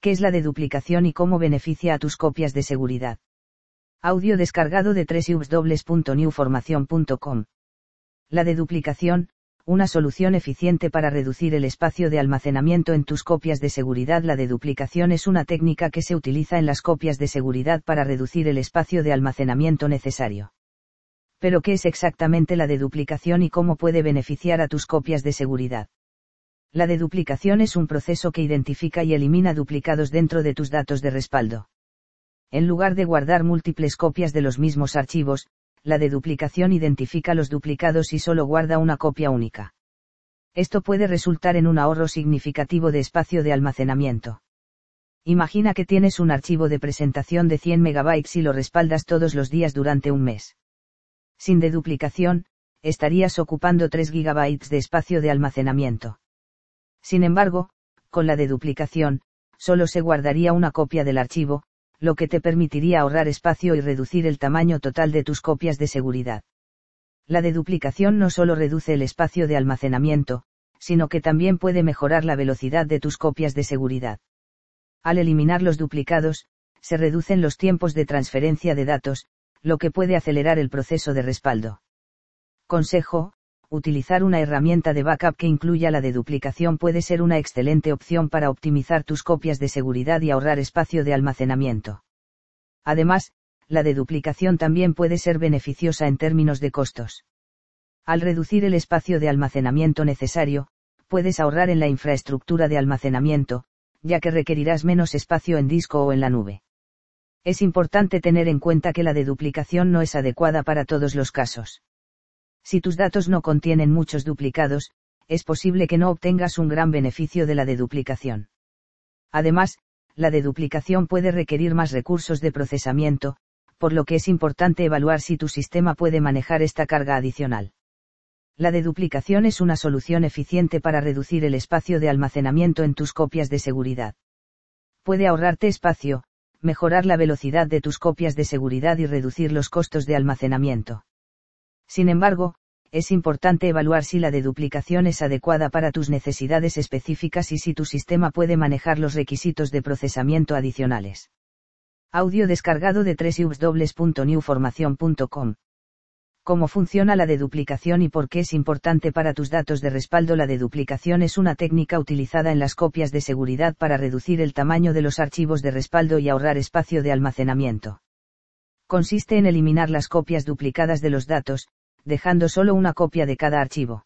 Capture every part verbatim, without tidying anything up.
¿Qué es la deduplicación y cómo beneficia a tus copias de seguridad? Audio descargado de doble u doble u doble u punto new formación punto com. La deduplicación, una solución eficiente para reducir el espacio de almacenamiento en tus copias de seguridad. La deduplicación es una técnica que se utiliza en las copias de seguridad para reducir el espacio de almacenamiento necesario. Pero ¿qué es exactamente la deduplicación y cómo puede beneficiar a tus copias de seguridad? La deduplicación es un proceso que identifica y elimina duplicados dentro de tus datos de respaldo. En lugar de guardar múltiples copias de los mismos archivos, la deduplicación identifica los duplicados y solo guarda una copia única. Esto puede resultar en un ahorro significativo de espacio de almacenamiento. Imagina que tienes un archivo de presentación de cien megabytes y lo respaldas todos los días durante un mes. Sin deduplicación, estarías ocupando tres gigabytes de espacio de almacenamiento. Sin embargo, con la deduplicación, solo se guardaría una copia del archivo, lo que te permitiría ahorrar espacio y reducir el tamaño total de tus copias de seguridad. La deduplicación no solo reduce el espacio de almacenamiento, sino que también puede mejorar la velocidad de tus copias de seguridad. Al eliminar los duplicados, se reducen los tiempos de transferencia de datos, lo que puede acelerar el proceso de respaldo. Consejo: utilizar una herramienta de backup que incluya la deduplicación puede ser una excelente opción para optimizar tus copias de seguridad y ahorrar espacio de almacenamiento. Además, la deduplicación también puede ser beneficiosa en términos de costos. Al reducir el espacio de almacenamiento necesario, puedes ahorrar en la infraestructura de almacenamiento, ya que requerirás menos espacio en disco o en la nube. Es importante tener en cuenta que la deduplicación no es adecuada para todos los casos. Si tus datos no contienen muchos duplicados, es posible que no obtengas un gran beneficio de la deduplicación. Además, la deduplicación puede requerir más recursos de procesamiento, por lo que es importante evaluar si tu sistema puede manejar esta carga adicional. La deduplicación es una solución eficiente para reducir el espacio de almacenamiento en tus copias de seguridad. Puede ahorrarte espacio, mejorar la velocidad de tus copias de seguridad y reducir los costos de almacenamiento. Sin embargo, es importante evaluar si la deduplicación es adecuada para tus necesidades específicas y si tu sistema puede manejar los requisitos de procesamiento adicionales. Audio descargado de doble u doble u doble u punto new formación punto com. ¿Cómo funciona la deduplicación y por qué es importante para tus datos de respaldo? La deduplicación es una técnica utilizada en las copias de seguridad para reducir el tamaño de los archivos de respaldo y ahorrar espacio de almacenamiento. Consiste en eliminar las copias duplicadas de los datos, dejando solo una copia de cada archivo.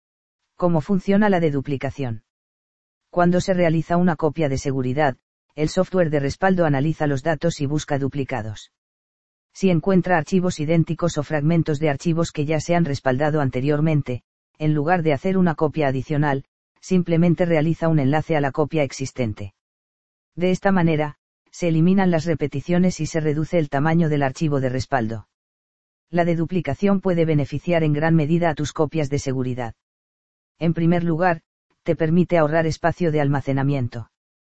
¿Cómo funciona la deduplicación? Cuando se realiza una copia de seguridad, el software de respaldo analiza los datos y busca duplicados. Si encuentra archivos idénticos o fragmentos de archivos que ya se han respaldado anteriormente, en lugar de hacer una copia adicional, simplemente realiza un enlace a la copia existente. De esta manera, se eliminan las repeticiones y se reduce el tamaño del archivo de respaldo. La deduplicación puede beneficiar en gran medida a tus copias de seguridad. En primer lugar, te permite ahorrar espacio de almacenamiento.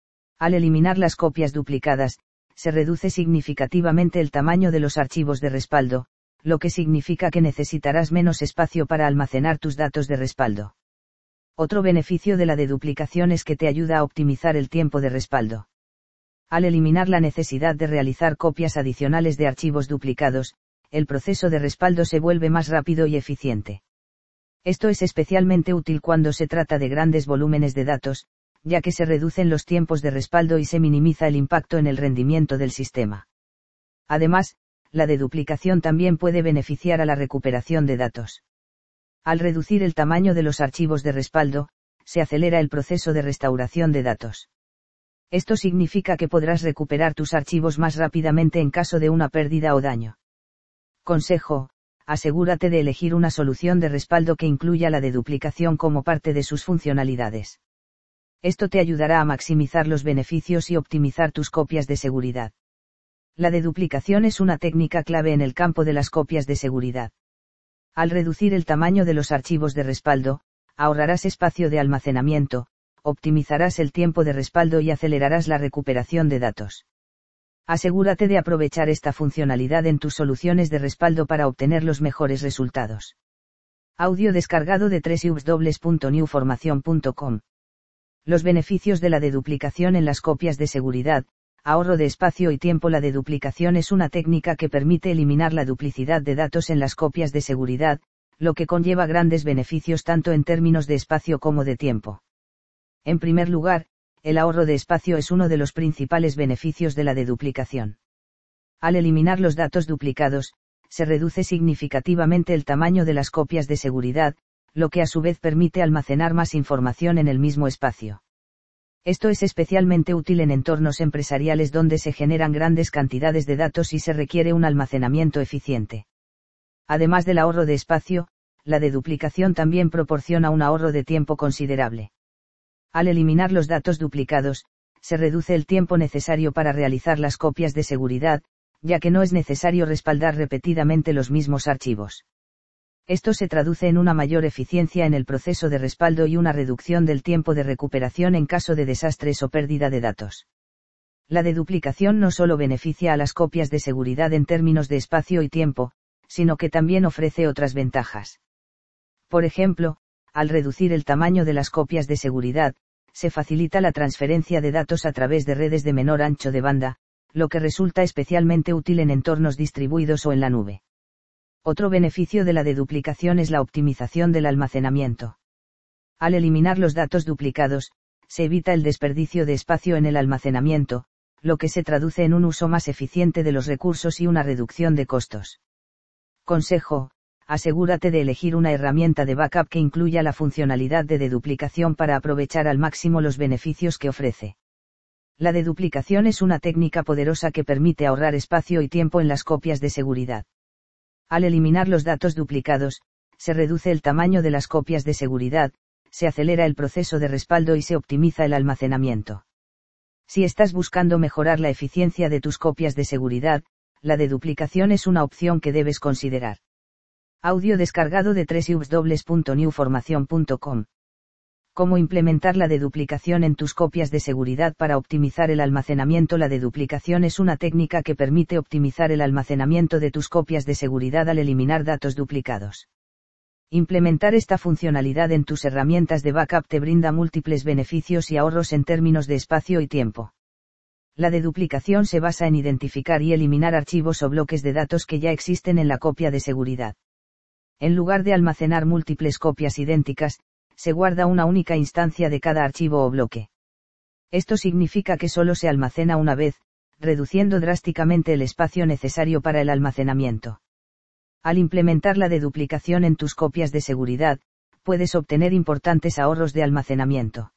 Al eliminar las copias duplicadas, se reduce significativamente el tamaño de los archivos de respaldo, lo que significa que necesitarás menos espacio para almacenar tus datos de respaldo. Otro beneficio de la deduplicación es que te ayuda a optimizar el tiempo de respaldo. Al eliminar la necesidad de realizar copias adicionales de archivos duplicados, el proceso de respaldo se vuelve más rápido y eficiente. Esto es especialmente útil cuando se trata de grandes volúmenes de datos, ya que se reducen los tiempos de respaldo y se minimiza el impacto en el rendimiento del sistema. Además, la deduplicación también puede beneficiar a la recuperación de datos. Al reducir el tamaño de los archivos de respaldo, se acelera el proceso de restauración de datos. Esto significa que podrás recuperar tus archivos más rápidamente en caso de una pérdida o daño. Consejo: asegúrate de elegir una solución de respaldo que incluya la deduplicación como parte de sus funcionalidades. Esto te ayudará a maximizar los beneficios y optimizar tus copias de seguridad. La deduplicación es una técnica clave en el campo de las copias de seguridad. Al reducir el tamaño de los archivos de respaldo, ahorrarás espacio de almacenamiento, optimizarás el tiempo de respaldo y acelerarás la recuperación de datos. Asegúrate de aprovechar esta funcionalidad en tus soluciones de respaldo para obtener los mejores resultados. Audio descargado de doble u doble u doble u punto new formación punto com. Los beneficios de la deduplicación en las copias de seguridad: ahorro de espacio y tiempo. La deduplicación es una técnica que permite eliminar la duplicidad de datos en las copias de seguridad, lo que conlleva grandes beneficios tanto en términos de espacio como de tiempo. En primer lugar, el ahorro de espacio es uno de los principales beneficios de la deduplicación. Al eliminar los datos duplicados, se reduce significativamente el tamaño de las copias de seguridad, lo que a su vez permite almacenar más información en el mismo espacio. Esto es especialmente útil en entornos empresariales donde se generan grandes cantidades de datos y se requiere un almacenamiento eficiente. Además del ahorro de espacio, la deduplicación también proporciona un ahorro de tiempo considerable. Al eliminar los datos duplicados, se reduce el tiempo necesario para realizar las copias de seguridad, ya que no es necesario respaldar repetidamente los mismos archivos. Esto se traduce en una mayor eficiencia en el proceso de respaldo y una reducción del tiempo de recuperación en caso de desastres o pérdida de datos. La deduplicación no solo beneficia a las copias de seguridad en términos de espacio y tiempo, sino que también ofrece otras ventajas. Por ejemplo, al reducir el tamaño de las copias de seguridad, se facilita la transferencia de datos a través de redes de menor ancho de banda, lo que resulta especialmente útil en entornos distribuidos o en la nube. Otro beneficio de la deduplicación es la optimización del almacenamiento. Al eliminar los datos duplicados, se evita el desperdicio de espacio en el almacenamiento, lo que se traduce en un uso más eficiente de los recursos y una reducción de costos. Consejo: asegúrate de elegir una herramienta de backup que incluya la funcionalidad de deduplicación para aprovechar al máximo los beneficios que ofrece. La deduplicación es una técnica poderosa que permite ahorrar espacio y tiempo en las copias de seguridad. Al eliminar los datos duplicados, se reduce el tamaño de las copias de seguridad, se acelera el proceso de respaldo y se optimiza el almacenamiento. Si estás buscando mejorar la eficiencia de tus copias de seguridad, la deduplicación es una opción que debes considerar. Audio descargado de doble u doble u doble u punto new formación punto com. Cómo implementar la deduplicación en tus copias de seguridad para optimizar el almacenamiento. La deduplicación es una técnica que permite optimizar el almacenamiento de tus copias de seguridad al eliminar datos duplicados. Implementar esta funcionalidad en tus herramientas de backup te brinda múltiples beneficios y ahorros en términos de espacio y tiempo. La deduplicación se basa en identificar y eliminar archivos o bloques de datos que ya existen en la copia de seguridad. En lugar de almacenar múltiples copias idénticas, se guarda una única instancia de cada archivo o bloque. Esto significa que solo se almacena una vez, reduciendo drásticamente el espacio necesario para el almacenamiento. Al implementar la deduplicación en tus copias de seguridad, puedes obtener importantes ahorros de almacenamiento.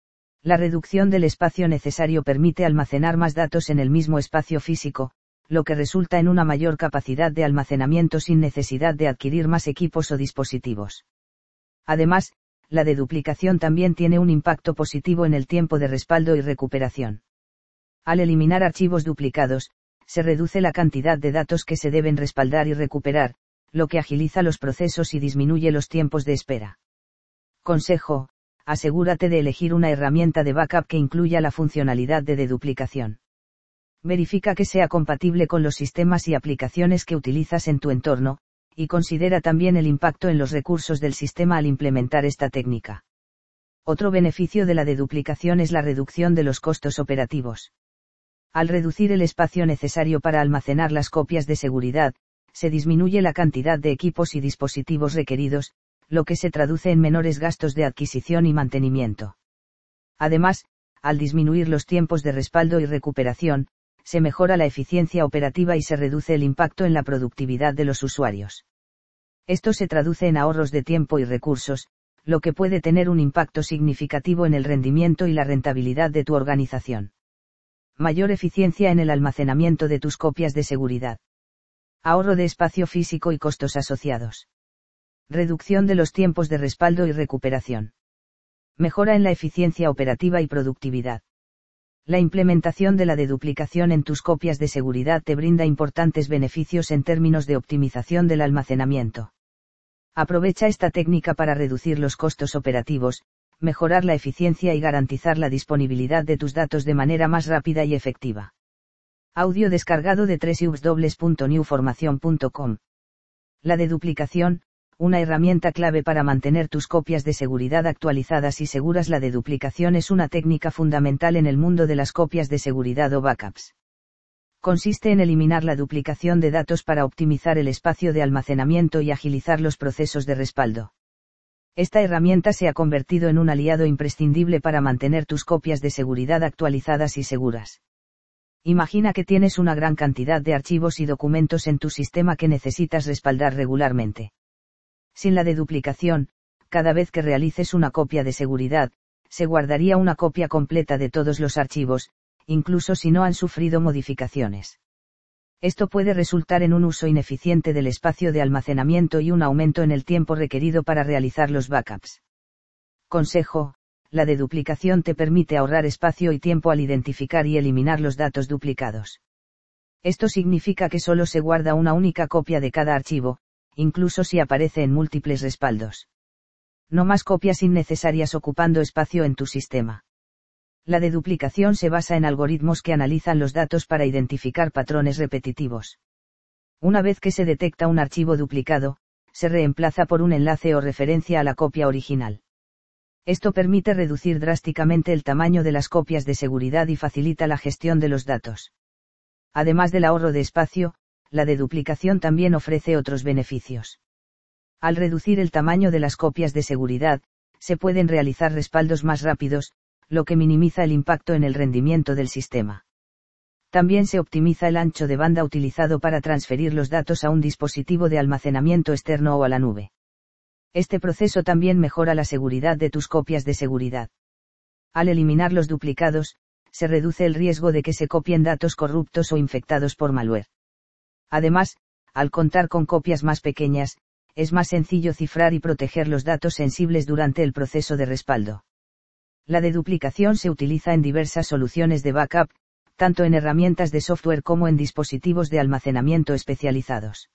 La reducción del espacio necesario permite almacenar más datos en el mismo espacio físico, lo que resulta en una mayor capacidad de almacenamiento sin necesidad de adquirir más equipos o dispositivos. Además, la deduplicación también tiene un impacto positivo en el tiempo de respaldo y recuperación. Al eliminar archivos duplicados, se reduce la cantidad de datos que se deben respaldar y recuperar, lo que agiliza los procesos y disminuye los tiempos de espera. Consejo: asegúrate de elegir una herramienta de backup que incluya la funcionalidad de deduplicación. Verifica que sea compatible con los sistemas y aplicaciones que utilizas en tu entorno, y considera también el impacto en los recursos del sistema al implementar esta técnica. Otro beneficio de la deduplicación es la reducción de los costos operativos. Al reducir el espacio necesario para almacenar las copias de seguridad, se disminuye la cantidad de equipos y dispositivos requeridos, lo que se traduce en menores gastos de adquisición y mantenimiento. Además, al disminuir los tiempos de respaldo y recuperación, se mejora la eficiencia operativa y se reduce el impacto en la productividad de los usuarios. Esto se traduce en ahorros de tiempo y recursos, lo que puede tener un impacto significativo en el rendimiento y la rentabilidad de tu organización. Mayor eficiencia en el almacenamiento de tus copias de seguridad. Ahorro de espacio físico y costos asociados. Reducción de los tiempos de respaldo y recuperación. Mejora en la eficiencia operativa y productividad. La implementación de la deduplicación en tus copias de seguridad te brinda importantes beneficios en términos de optimización del almacenamiento. Aprovecha esta técnica para reducir los costos operativos, mejorar la eficiencia y garantizar la disponibilidad de tus datos de manera más rápida y efectiva. Audio descargado de doble u doble u doble u punto new formación punto com. La deduplicación, una herramienta clave para mantener tus copias de seguridad actualizadas y seguras. La deduplicación es una técnica fundamental en el mundo de las copias de seguridad o backups. Consiste en eliminar la duplicación de datos para optimizar el espacio de almacenamiento y agilizar los procesos de respaldo. Esta herramienta se ha convertido en un aliado imprescindible para mantener tus copias de seguridad actualizadas y seguras. Imagina que tienes una gran cantidad de archivos y documentos en tu sistema que necesitas respaldar regularmente. Sin la deduplicación, cada vez que realices una copia de seguridad, se guardaría una copia completa de todos los archivos, incluso si no han sufrido modificaciones. Esto puede resultar en un uso ineficiente del espacio de almacenamiento y un aumento en el tiempo requerido para realizar los backups. Consejo: la deduplicación te permite ahorrar espacio y tiempo al identificar y eliminar los datos duplicados. Esto significa que solo se guarda una única copia de cada archivo, incluso si aparece en múltiples respaldos. No más copias innecesarias ocupando espacio en tu sistema. La deduplicación se basa en algoritmos que analizan los datos para identificar patrones repetitivos. Una vez que se detecta un archivo duplicado, se reemplaza por un enlace o referencia a la copia original. Esto permite reducir drásticamente el tamaño de las copias de seguridad y facilita la gestión de los datos. Además del ahorro de espacio, la deduplicación también ofrece otros beneficios. Al reducir el tamaño de las copias de seguridad, se pueden realizar respaldos más rápidos, lo que minimiza el impacto en el rendimiento del sistema. También se optimiza el ancho de banda utilizado para transferir los datos a un dispositivo de almacenamiento externo o a la nube. Este proceso también mejora la seguridad de tus copias de seguridad. Al eliminar los duplicados, se reduce el riesgo de que se copien datos corruptos o infectados por malware. Además, al contar con copias más pequeñas, es más sencillo cifrar y proteger los datos sensibles durante el proceso de respaldo. La deduplicación se utiliza en diversas soluciones de backup, tanto en herramientas de software como en dispositivos de almacenamiento especializados.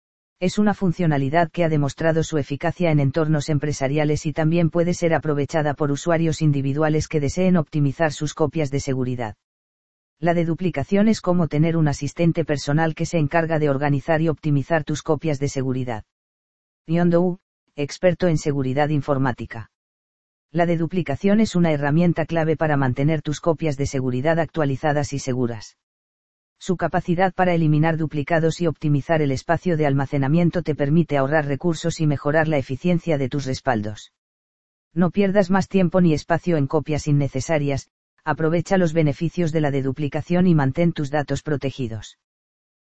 Es una funcionalidad que ha demostrado su eficacia en entornos empresariales y también puede ser aprovechada por usuarios individuales que deseen optimizar sus copias de seguridad. La deduplicación es como tener un asistente personal que se encarga de organizar y optimizar tus copias de seguridad. Yondou, experto en seguridad informática. La deduplicación es una herramienta clave para mantener tus copias de seguridad actualizadas y seguras. Su capacidad para eliminar duplicados y optimizar el espacio de almacenamiento te permite ahorrar recursos y mejorar la eficiencia de tus respaldos. No pierdas más tiempo ni espacio en copias innecesarias, aprovecha los beneficios de la deduplicación y mantén tus datos protegidos.